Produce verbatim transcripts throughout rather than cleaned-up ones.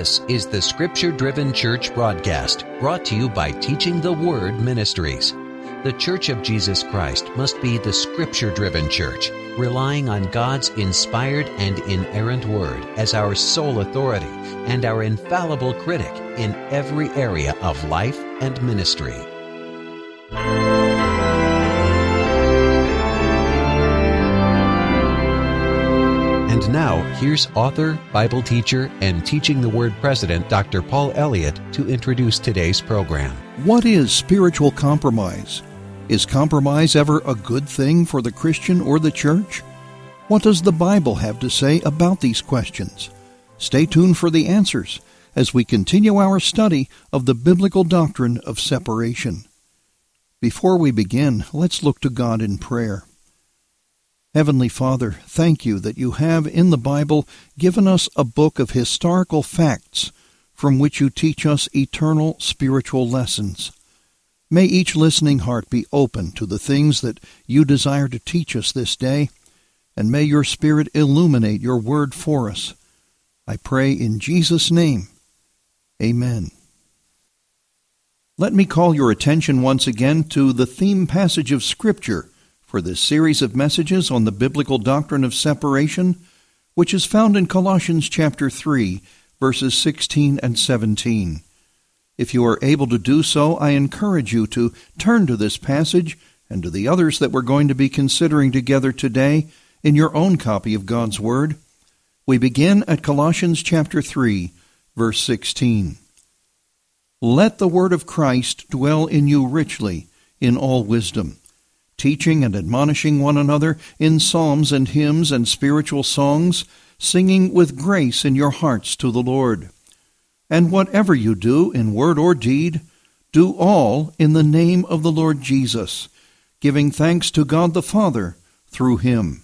This is the Scripture-Driven Church broadcast, brought to you by Teaching the Word Ministries. The Church of Jesus Christ must be the Scripture-Driven Church, relying on God's inspired and inerrant Word as our sole authority and our infallible critic in every area of life and ministry. And now, here's author, Bible teacher, and Teaching the Word president, Doctor Paul Elliott, to introduce today's program. What is spiritual compromise? Is compromise ever a good thing for the Christian or the church? What does the Bible have to say about these questions? Stay tuned for the answers as we continue our study of the biblical doctrine of separation. Before we begin, let's look to God in prayer. Heavenly Father, thank you that you have in the Bible given us a book of historical facts from which you teach us eternal spiritual lessons. May each listening heart be open to the things that you desire to teach us this day, and may your Spirit illuminate your word for us. I pray in Jesus' name. Amen. Let me call your attention once again to the theme passage of Scripture for this series of messages on the biblical doctrine of separation, which is found in Colossians chapter three, verses sixteen and seventeen. If you are able to do so, I encourage you to turn to this passage and to the others that we're going to be considering together today in your own copy of God's Word. We begin at Colossians chapter three, verse sixteen. Let the word of Christ dwell in you richly in all wisdom, teaching and admonishing one another in psalms and hymns and spiritual songs, singing with grace in your hearts to the Lord. And whatever you do in word or deed, do all in the name of the Lord Jesus, giving thanks to God the Father through him.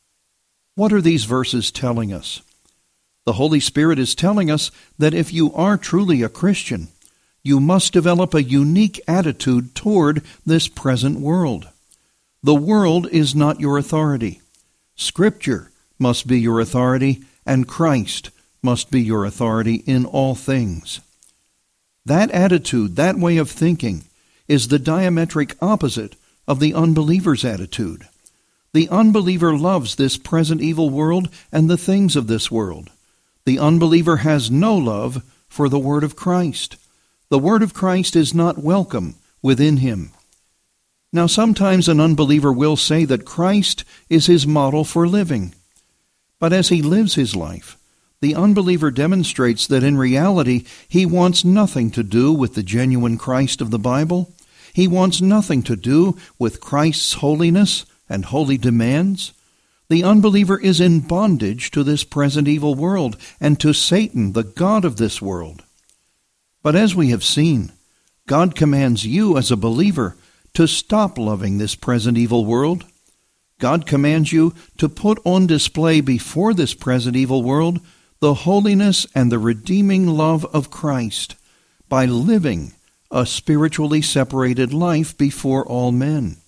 What are these verses telling us? The Holy Spirit is telling us that if you are truly a Christian, you must develop a unique attitude toward this present world. The world is not your authority. Scripture must be your authority, and Christ must be your authority in all things. That attitude, that way of thinking, is the diametric opposite of the unbeliever's attitude. The unbeliever loves this present evil world and the things of this world. The unbeliever has no love for the Word of Christ. The Word of Christ is not welcome within him. Now, sometimes an unbeliever will say that Christ is his model for living. But as he lives his life, the unbeliever demonstrates that in reality he wants nothing to do with the genuine Christ of the Bible. He wants nothing to do with Christ's holiness and holy demands. The unbeliever is in bondage to this present evil world and to Satan, the god of this world. But as we have seen, God commands you as a believer to stop loving this present evil world. God commands you to put on display before this present evil world the holiness and the redeeming love of Christ by living a spiritually separated life before all men.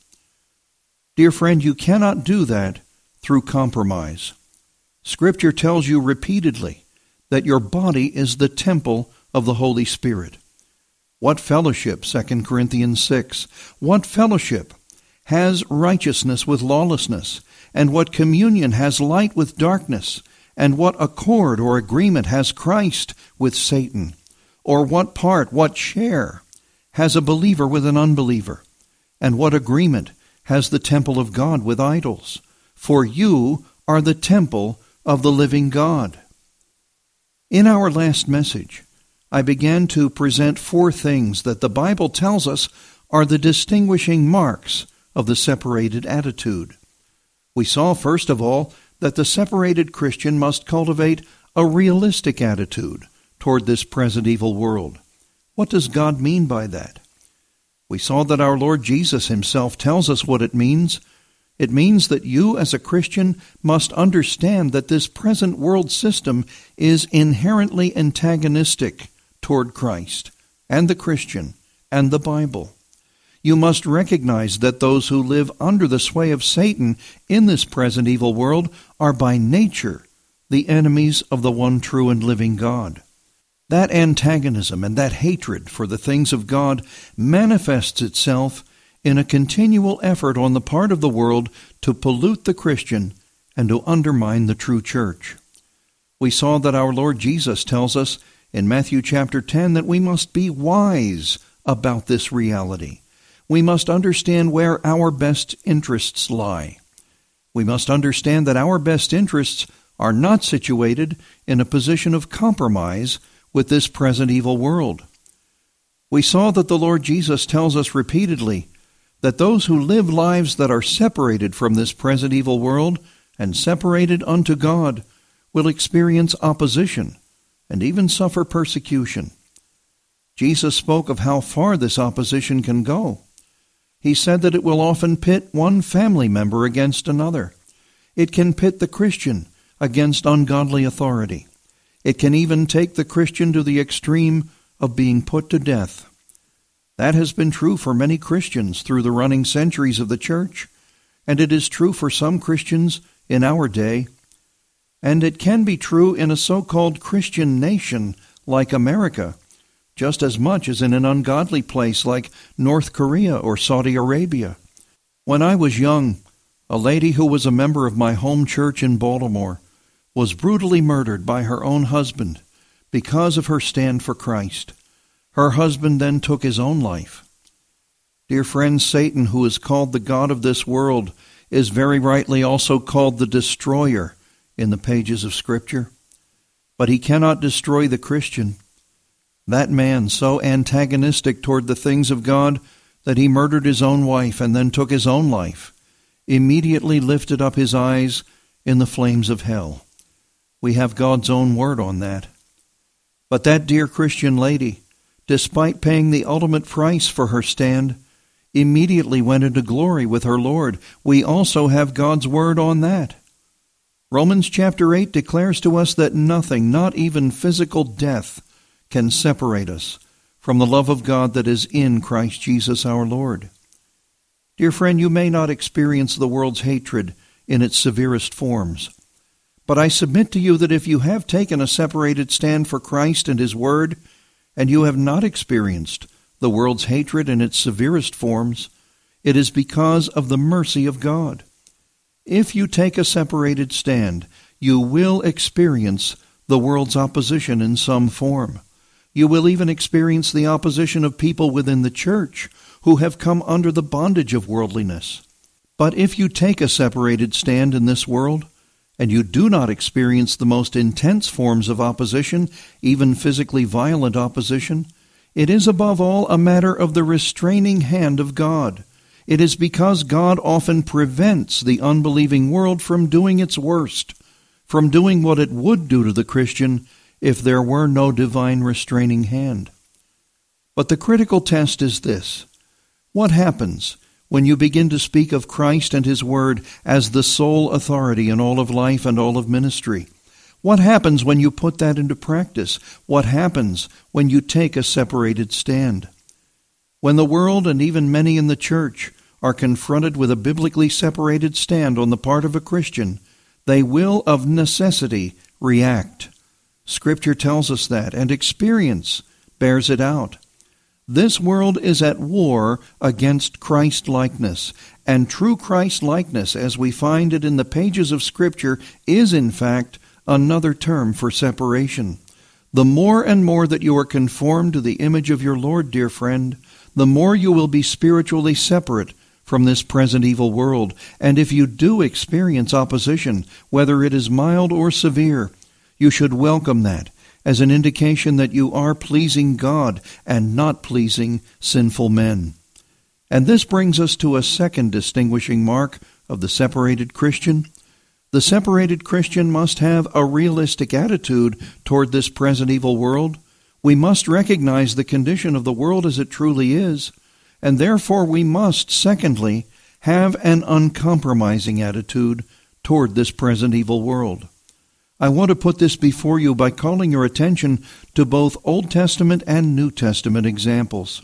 Dear friend, you cannot do that through compromise. Scripture tells you repeatedly that your body is the temple of the Holy Spirit. What fellowship, Second Corinthians six, what fellowship has righteousness with lawlessness, and what communion has light with darkness, and what accord or agreement has Christ with Satan? Or what part, what share has a believer with an unbeliever? And what agreement has the temple of God with idols? For you are the temple of the living God. In our last message, I began to present four things that the Bible tells us are the distinguishing marks of the separated attitude. We saw, first of all, that the separated Christian must cultivate a realistic attitude toward this present evil world. What does God mean by that? We saw that our Lord Jesus himself tells us what it means. It means that you as a Christian must understand that this present world system is inherently antagonistic toward Christ and the Christian and the Bible. You must recognize that those who live under the sway of Satan in this present evil world are by nature the enemies of the one true and living God. That antagonism and that hatred for the things of God manifests itself in a continual effort on the part of the world to pollute the Christian and to undermine the true church. We saw that our Lord Jesus tells us in Matthew chapter ten that we must be wise about this reality. We must understand where our best interests lie. We must understand that our best interests are not situated in a position of compromise with this present evil world. We saw that the Lord Jesus tells us repeatedly that those who live lives that are separated from this present evil world and separated unto God will experience opposition and even suffer persecution. Jesus spoke of how far this opposition can go. He said that it will often pit one family member against another. It can pit the Christian against ungodly authority. It can even take the Christian to the extreme of being put to death. That has been true for many Christians through the running centuries of the church, and it is true for some Christians in our day. And it can be true in a so-called Christian nation like America, just as much as in an ungodly place like North Korea or Saudi Arabia. When I was young, a lady who was a member of my home church in Baltimore was brutally murdered by her own husband because of her stand for Christ. Her husband then took his own life. Dear friends, Satan, who is called the god of this world, is very rightly also called the destroyer in the pages of Scripture. But he cannot destroy the Christian. That man, so antagonistic toward the things of God that he murdered his own wife and then took his own life, immediately lifted up his eyes in the flames of hell. We have God's own word on that. But that dear Christian lady, despite paying the ultimate price for her stand, immediately went into glory with her Lord. We also have God's word on that. Romans chapter eight declares to us that nothing, not even physical death, can separate us from the love of God that is in Christ Jesus our Lord. Dear friend, you may not experience the world's hatred in its severest forms, but I submit to you that if you have taken a separated stand for Christ and His Word, and you have not experienced the world's hatred in its severest forms, it is because of the mercy of God. If you take a separated stand, you will experience the world's opposition in some form. You will even experience the opposition of people within the church who have come under the bondage of worldliness. But if you take a separated stand in this world, and you do not experience the most intense forms of opposition, even physically violent opposition, it is above all a matter of the restraining hand of God. It is because God often prevents the unbelieving world from doing its worst, from doing what it would do to the Christian if there were no divine restraining hand. But the critical test is this: what happens when you begin to speak of Christ and His Word as the sole authority in all of life and all of ministry? What happens when you put that into practice? What happens when you take a separated stand? When the world and even many in the church are confronted with a biblically separated stand on the part of a Christian, they will of necessity react. Scripture tells us that, and experience bears it out. This world is at war against Christ-likeness, and true Christ-likeness, as we find it in the pages of Scripture, is in fact another term for separation. The more and more that you are conformed to the image of your Lord, dear friend, the more you will be spiritually separate from this present evil world. And if you do experience opposition, whether it is mild or severe, you should welcome that as an indication that you are pleasing God and not pleasing sinful men. And this brings us to a second distinguishing mark of the separated Christian. The separated Christian must have a realistic attitude toward this present evil world. We must recognize the condition of the world as it truly is, and therefore we must, secondly, have an uncompromising attitude toward this present evil world. I want to put this before you by calling your attention to both Old Testament and New Testament examples.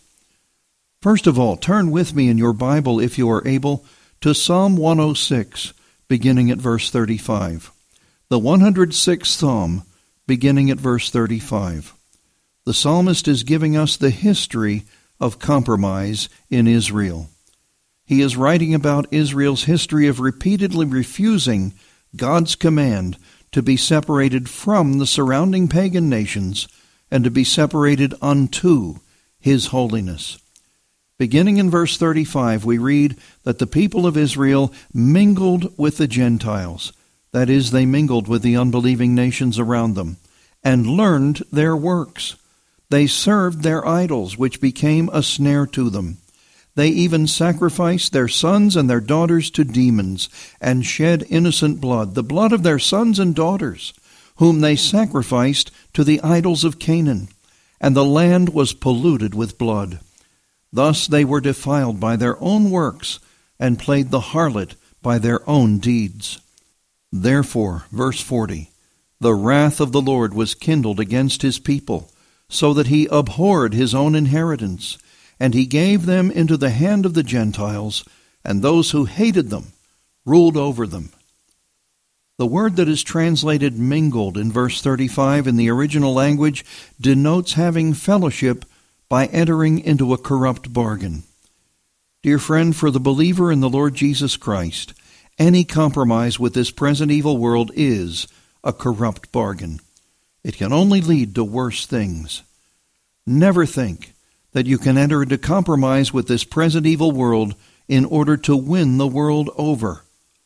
First of all, turn with me in your Bible, if you are able, to Psalm one oh six, beginning at verse thirty-five. The one hundred sixth Psalm, beginning at verse thirty-five. the psalmist is giving us the history of compromise in Israel. He is writing about Israel's history of repeatedly refusing God's command to be separated from the surrounding pagan nations and to be separated unto His holiness. Beginning in verse thirty-five, we read that the people of Israel mingled with the Gentiles, that is, they mingled with the unbelieving nations around them, and learned their works. They served their idols, which became a snare to them. They even sacrificed their sons and their daughters to demons, and shed innocent blood, the blood of their sons and daughters, whom they sacrificed to the idols of Canaan, and the land was polluted with blood. Thus they were defiled by their own works, and played the harlot by their own deeds. Therefore, verse forty, the wrath of the Lord was kindled against His people, so that He abhorred His own inheritance, and He gave them into the hand of the Gentiles, and those who hated them ruled over them. The word that is translated mingled in verse thirty-five in the original language denotes having fellowship by entering into a corrupt bargain. Dear friend, for the believer in the Lord Jesus Christ, any compromise with this present evil world is a corrupt bargain. It can only lead to worse things. Never think that you can enter into compromise with this present evil world in order to win the world over.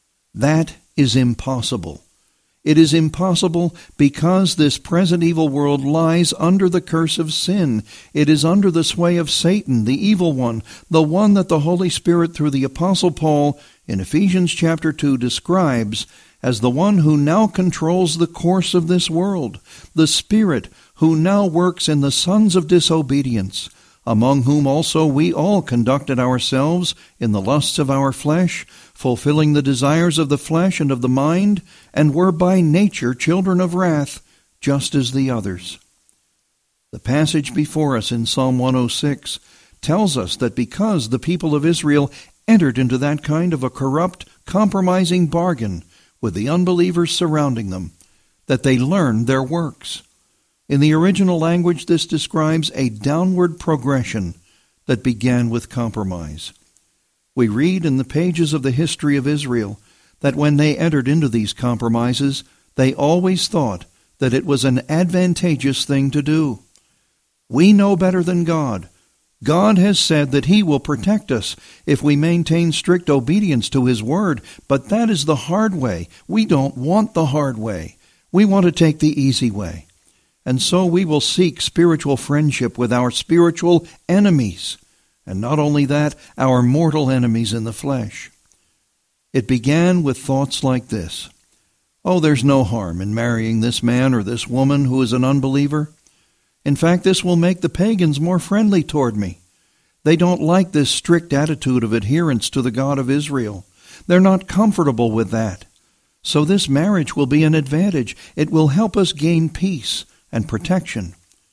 That is impossible. It is impossible because this present evil world lies under the curse of sin. It is under the sway of Satan, the evil one, the one that the Holy Spirit through the Apostle Paul in Ephesians chapter two describes as the one who now controls the course of this world, the Spirit who now works in the sons of disobedience, among whom also we all conducted ourselves in the lusts of our flesh, fulfilling the desires of the flesh and of the mind, and were by nature children of wrath, just as the others. The passage before us in Psalm one oh six tells us that because the people of Israel entered into that kind of a corrupt, compromising bargain with the unbelievers surrounding them, that they learned their works. In the original language, this describes a downward progression that began with compromise. We read in the pages of the history of Israel that when they entered into these compromises, they always thought that it was an advantageous thing to do. We know better than God. God has said that He will protect us if we maintain strict obedience to His word, but that is the hard way. We don't want the hard way. We want to take the easy way. And so we will seek spiritual friendship with our spiritual enemies, and not only that, our mortal enemies in the flesh. It began with thoughts like this: oh, there's no harm in marrying this man or this woman who is an unbeliever. In fact, this will make the pagans more friendly toward me. They don't like this strict attitude of adherence to the God of Israel. They're not comfortable with that. So this marriage will be an advantage. It will help us gain peace and protection.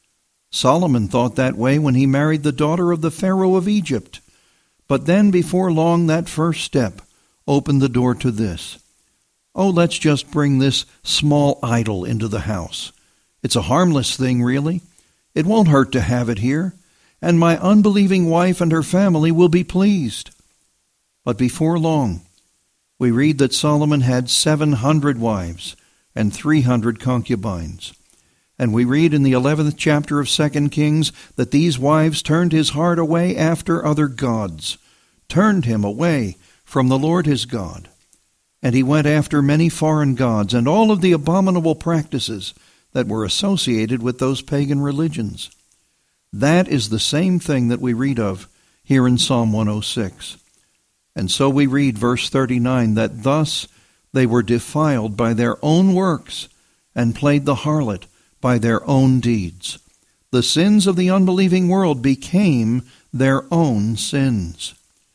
Solomon thought that way when he married the daughter of the Pharaoh of Egypt. But then before long, that first step opened the door to this: oh, let's just bring this small idol into the house. It's a harmless thing, really. It won't hurt to have it here, and my unbelieving wife and her family will be pleased. But before long, we read that Solomon had seven hundred wives and three hundred concubines. And we read in the eleventh chapter of Second Kings that these wives turned his heart away after other gods, turned him away from the Lord his God. And he went after many foreign gods and all of the abominable practices that were associated with those pagan religions. That is the same thing that we read of here in Psalm one oh six. And so we read verse thirty-nine, that thus they were defiled by their own works and played the harlot by their own deeds. The sins of the unbelieving world became their own sins.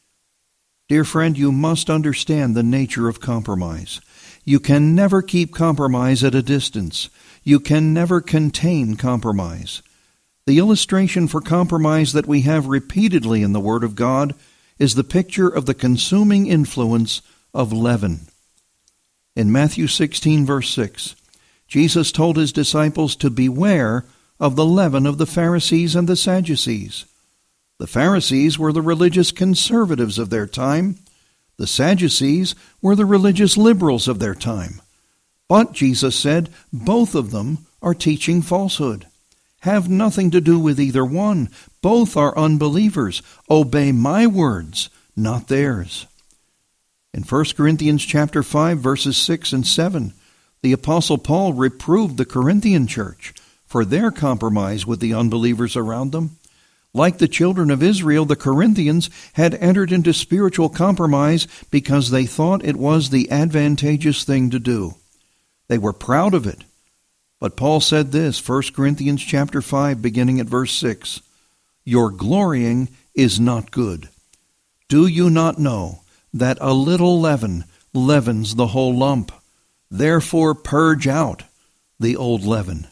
Dear friend, you must understand the nature of compromise. You can never keep compromise at a distance. You can never contain compromise. The illustration for compromise that we have repeatedly in the Word of God is the picture of the consuming influence of leaven. In Matthew sixteen, verse six, Jesus told his disciples to beware of the leaven of the Pharisees and the Sadducees. The Pharisees were the religious conservatives of their time. The Sadducees were the religious liberals of their time. But, Jesus said, both of them are teaching falsehood. Have nothing to do with either one. Both are unbelievers. Obey my words, not theirs. In First Corinthians chapter five, verses six and seven, the Apostle Paul reproved the Corinthian church for their compromise with the unbelievers around them. Like the children of Israel, the Corinthians had entered into spiritual compromise because they thought it was the advantageous thing to do. They were proud of it. But Paul said this, First Corinthians chapter five, beginning at verse six, "Your glorying is not good. Do you not know that a little leaven leavens the whole lump? Therefore purge out the old leaven."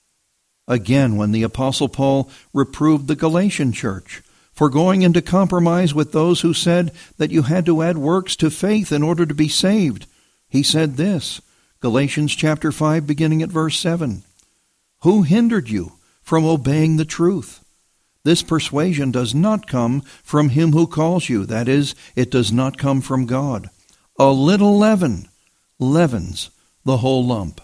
Again, when the Apostle Paul reproved the Galatian church for going into compromise with those who said that you had to add works to faith in order to be saved, he said this, Galatians chapter five, beginning at verse seven, "Who hindered you from obeying the truth? This persuasion does not come from him who calls you. That is, it does not come from God. A little leaven leavens the whole lump."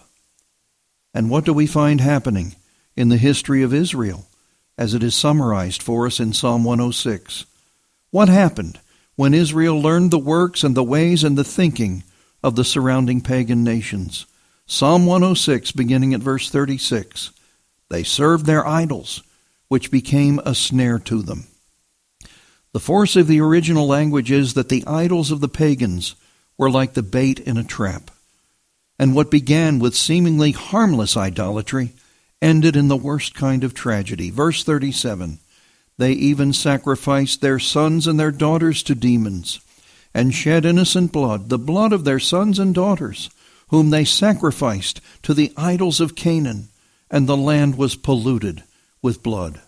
And what do we find happening in the history of Israel, as it is summarized for us in Psalm one oh six? What happened when Israel learned the works and the ways and the thinking of the surrounding pagan nations? Psalm one oh six, beginning at verse thirty-six, "They served their idols, which became a snare to them." The force of the original language is that the idols of the pagans were like the bait in a trap. And what began with seemingly harmless idolatry ended in the worst kind of tragedy. Verse thirty-seven, "They even sacrificed their sons and their daughters to demons, and shed innocent blood, the blood of their sons and daughters, whom they sacrificed to the idols of Canaan, and the land was polluted with blood."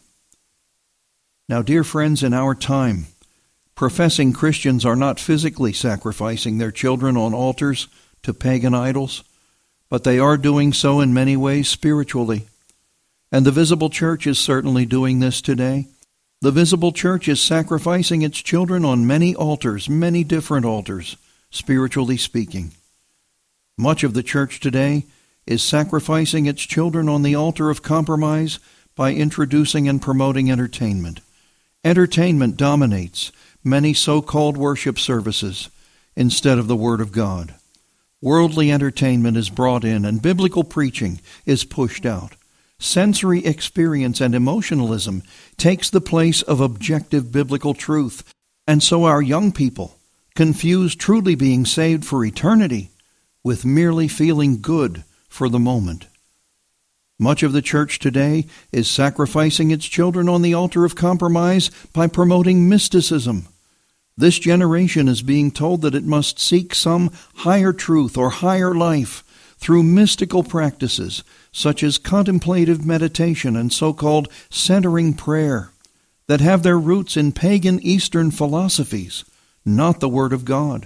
Now, dear friends, in our time, professing Christians are not physically sacrificing their children on altars to pagan idols, but they are doing so in many ways spiritually. And the visible church is certainly doing this today. The visible church is sacrificing its children on many altars, many different altars, spiritually speaking. Much of the church today is sacrificing its children on the altar of compromise by introducing and promoting entertainment. Entertainment dominates many so-called worship services instead of the Word of God. Worldly entertainment is brought in, and biblical preaching is pushed out. Sensory experience and emotionalism takes the place of objective biblical truth, and so our young people confuse truly being saved for eternity with merely feeling good for the moment. Much of the church today is sacrificing its children on the altar of compromise by promoting mysticism. This generation is being told that it must seek some higher truth or higher life through mystical practices such as contemplative meditation and so-called centering prayer that have their roots in pagan Eastern philosophies, not the Word of God.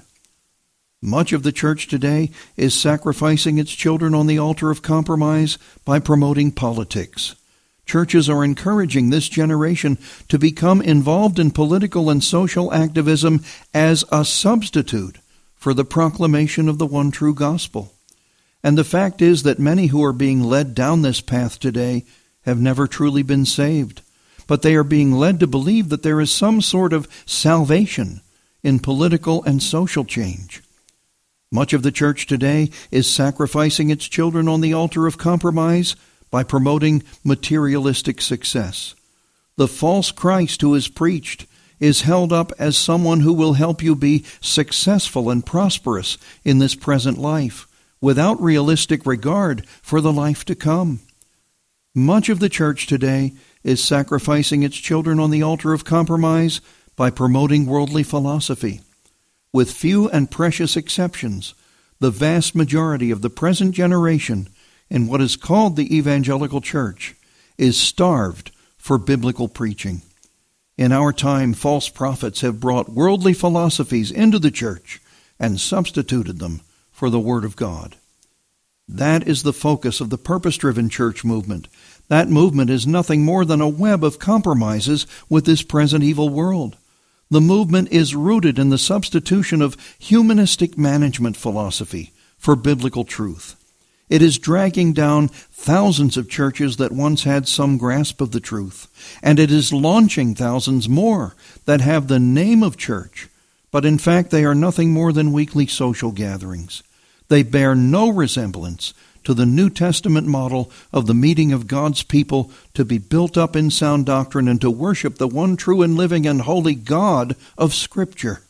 Much of the church today is sacrificing its children on the altar of compromise by promoting politics. Churches are encouraging this generation to become involved in political and social activism as a substitute for the proclamation of the one true gospel. And the fact is that many who are being led down this path today have never truly been saved, but they are being led to believe that there is some sort of salvation in political and social change. Much of the church today is sacrificing its children on the altar of compromise by promoting materialistic success. The false Christ who is preached is held up as someone who will help you be successful and prosperous in this present life, without realistic regard for the life to come. Much of the church today is sacrificing its children on the altar of compromise by promoting worldly philosophy. With few and precious exceptions, the vast majority of the present generation in what is called the evangelical church is starved for biblical preaching. In our time, false prophets have brought worldly philosophies into the church and substituted them for the Word of God. That is the focus of the purpose-driven church movement. That movement is nothing more than a web of compromises with this present evil world. The movement is rooted in the substitution of humanistic management philosophy for biblical truth. It is dragging down thousands of churches that once had some grasp of the truth, and it is launching thousands more that have the name of church, but in fact they are nothing more than weekly social gatherings. They bear no resemblance to the New Testament model of the meeting of God's people to be built up in sound doctrine and to worship the one true and living and holy God of Scripture.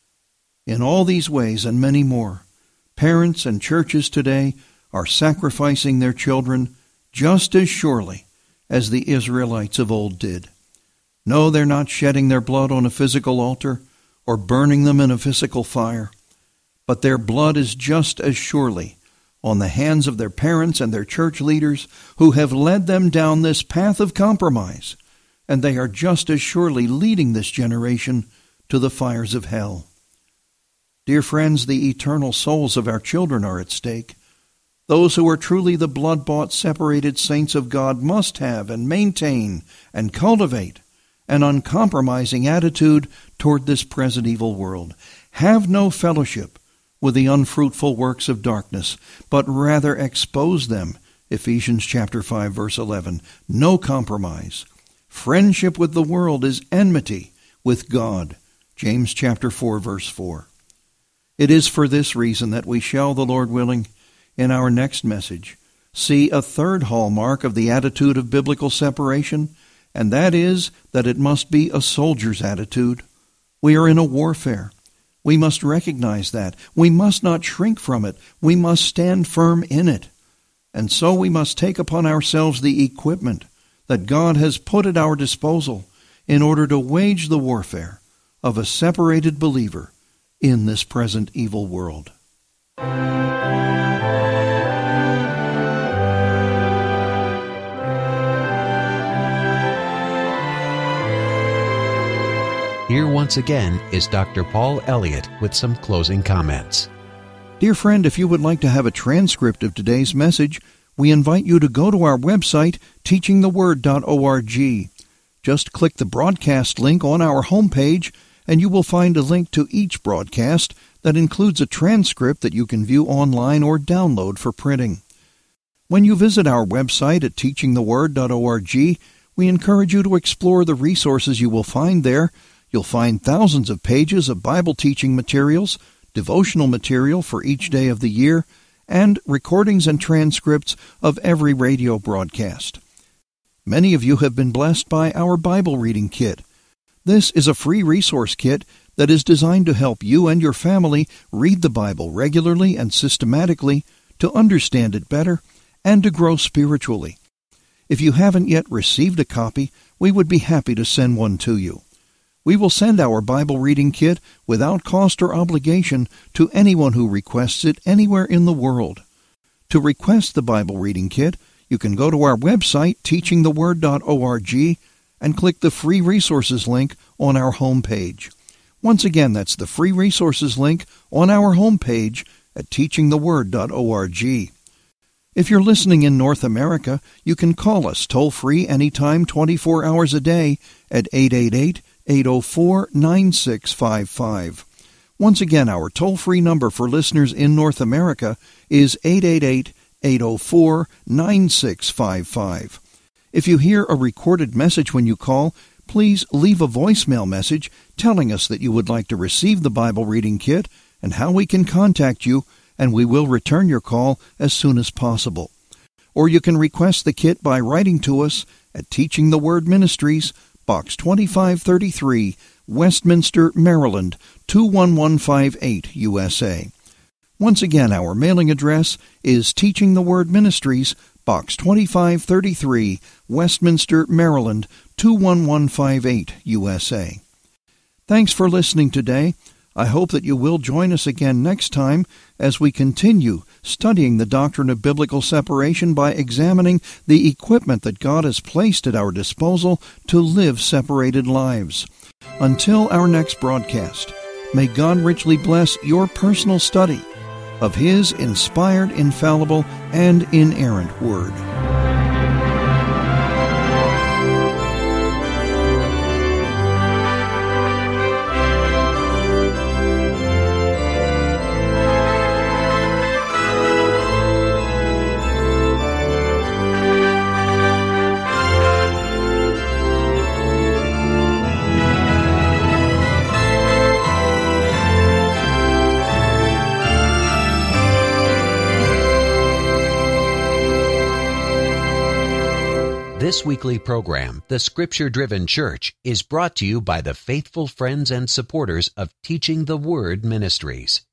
In all these ways and many more, parents and churches today are sacrificing their children just as surely as the Israelites of old did. No, they're not shedding their blood on a physical altar or burning them in a physical fire, but their blood is just as surely on the hands of their parents and their church leaders who have led them down this path of compromise, and they are just as surely leading this generation to the fires of hell. Dear friends, the eternal souls of our children are at stake. Those who are truly the blood-bought, separated saints of God must have and maintain and cultivate an uncompromising attitude toward this present evil world. Have no fellowship with the unfruitful works of darkness, but rather expose them. Ephesians chapter five, verse eleven. No compromise. Friendship with the world is enmity with God. James chapter four, verse four. It is for this reason that we shall, the Lord willing, in our next message, see a third hallmark of the attitude of biblical separation, and that is that it must be a soldier's attitude. We are in a warfare. We must recognize that. We must not shrink from it. We must stand firm in it. And so we must take upon ourselves the equipment that God has put at our disposal in order to wage the warfare of a separated believer in this present evil world. Here once again is Doctor Paul Elliott with some closing comments. Dear friend, if you would like to have a transcript of today's message, we invite you to go to our website, teaching the word dot org. Just click the broadcast link on our homepage, and you will find a link to each broadcast that includes a transcript that you can view online or download for printing. When you visit our website at teaching the word dot org, we encourage you to explore the resources you will find there. You'll find thousands of pages of Bible teaching materials, devotional material for each day of the year, and recordings and transcripts of every radio broadcast. Many of you have been blessed by our Bible reading kit. This is a free resource kit that is designed to help you and your family read the Bible regularly and systematically, to understand it better, and to grow spiritually. If you haven't yet received a copy, we would be happy to send one to you. We will send our Bible reading kit without cost or obligation to anyone who requests it anywhere in the world. To request the Bible reading kit, you can go to our website, teaching the word dot org, and click the free resources link on our home page. Once again, that's the free resources link on our home page at teaching the word dot org. If you're listening in North America, you can call us toll-free anytime, twenty-four hours a day at eight eight eight, eight oh four, nine six five five. Once again, our toll-free number for listeners in North America is eight eight eight, eight oh four, nine six five five. If you hear a recorded message when you call, please leave a voicemail message telling us that you would like to receive the Bible reading kit and how we can contact you, and we will return your call as soon as possible. Or you can request the kit by writing to us at Teaching the Word Ministries, Box twenty-five thirty-three, Westminster, Maryland, two one one five eight, U S A. Once again, our mailing address is Teaching the Word Ministries, Box twenty-five thirty-three, Westminster, Maryland, two one one five eight, U S A. Thanks for listening today. I hope that you will join us again next time as we continue studying the doctrine of biblical separation by examining the equipment that God has placed at our disposal to live separated lives. Until our next broadcast, may God richly bless your personal study of His inspired, infallible, and inerrant Word. This weekly program, The Scripture Driven Church, is brought to you by the faithful friends and supporters of Teaching the Word Ministries.